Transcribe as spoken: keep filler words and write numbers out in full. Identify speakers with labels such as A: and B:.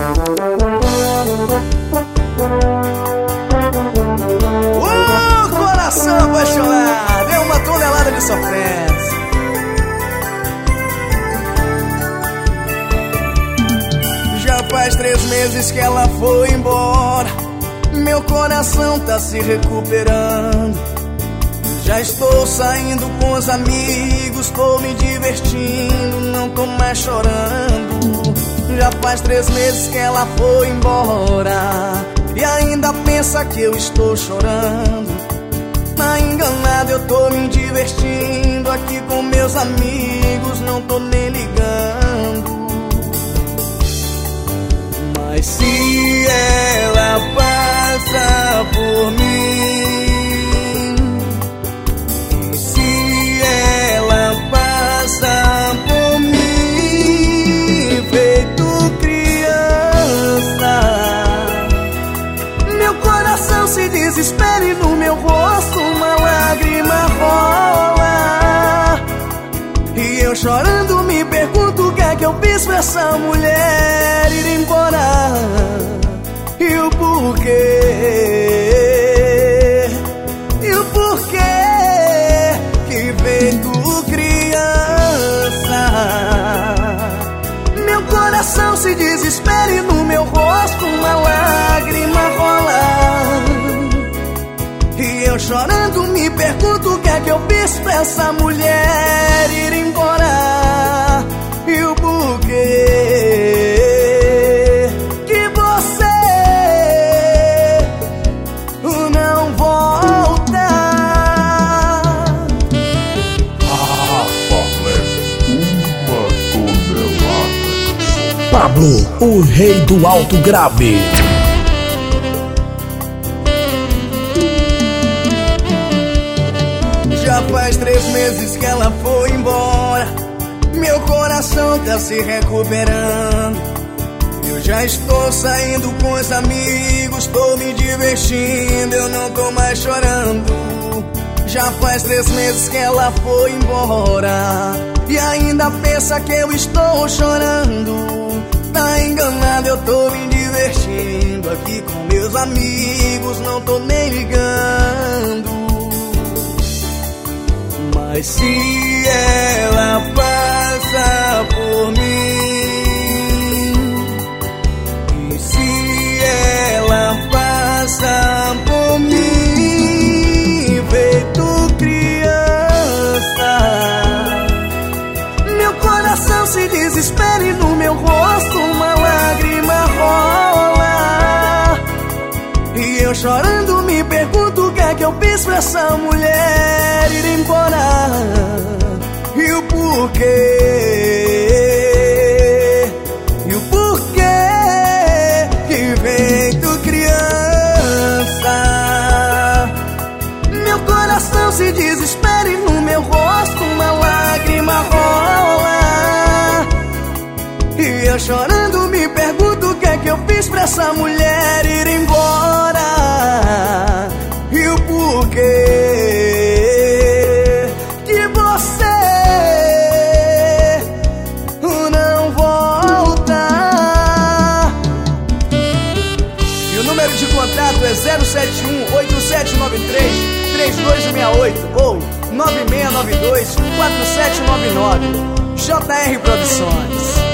A: Uh, coração apaixonado é uma tonelada de sofrência. Já faz três meses que ela foi embora. Meu coração tá se recuperando. Já estou saindo com os amigos, tô me divertindo, não tô mais chorando. Já faz três meses que ela foi embora e ainda pensa que eu estou chorando. Tá enganado, eu tô me divertindo aqui com meus amigos, não tô nem ligando. Mas se ela passa por mim, e se ela passa por mim feito criança, meu coração se desespera e no meu rosto uma lágrima rola. E eu chorando me pergunto o que é que eu fiz pra essa mulher ir embora, e o porquê, e o porquê que feito criança, meu coração se desespera e no meu rosto uma lágrima rola. E eu chorando me pergunto o que é que eu fiz pra essa mulher ir embora, e o porquê que você não volta.
B: Ah, uma tonelada.
C: Pablo, o rei do alto grave.
A: Já faz três meses que ela foi embora. Meu coração tá se recuperando. Eu já estou saindo com os amigos, tô me divertindo, eu não tô mais chorando. Já faz três meses que ela foi embora e ainda pensa que eu estou chorando. Tá enganado, eu tô me divertindo aqui com meus amigos, não tô nem ligando. Mas se ela passa por mim, e se ela passa por mim feito criança, meu coração se desespera e no meu rosto uma lágrima rola. E eu chorando me pergunto o que é que eu fiz pra essa mulher ir embora, e o porquê, e o porquê que feito criança, meu coração se desespera e no meu rosto uma lágrima rola. E eu chorando me pergunto o que é que eu fiz pra essa mulher ir embora, e o porquê que você não volta. E o número de contato é zero sete um, oito sete nove três, três dois seis oito ou nove seis nove dois, quatro sete nove nove. J R Produções.